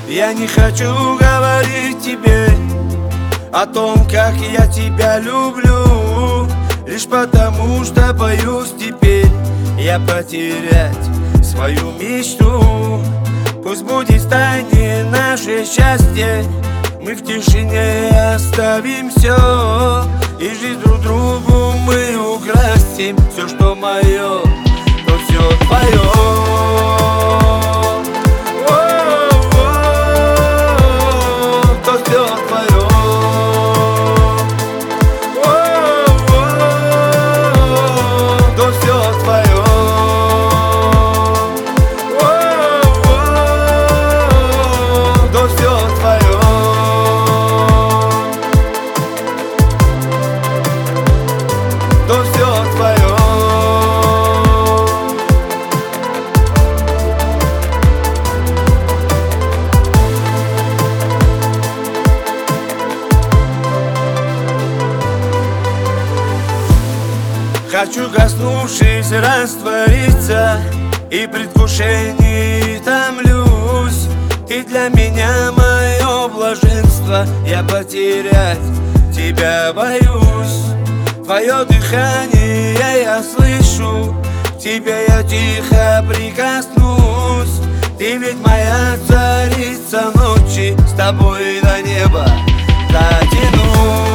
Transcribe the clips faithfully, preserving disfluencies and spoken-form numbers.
Я не хочу говорить тебе о том, как я тебя люблю, лишь потому, что боюсь теперь я потерять свою мечту. Пусть будет в тайне наше счастье, мы в тишине оставим все, и жизнь друг другу мы украсим. Все, что мое, то все твое. Хочу, коснувшись, раствориться, и предвкушении томлюсь. Ты для меня мое блаженство, я потерять тебя боюсь. Твое дыхание я слышу, к тебе я тихо прикоснусь. Ты ведь моя царица ночи, с тобой до неба дотянусь.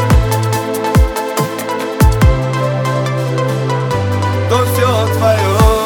То все твое.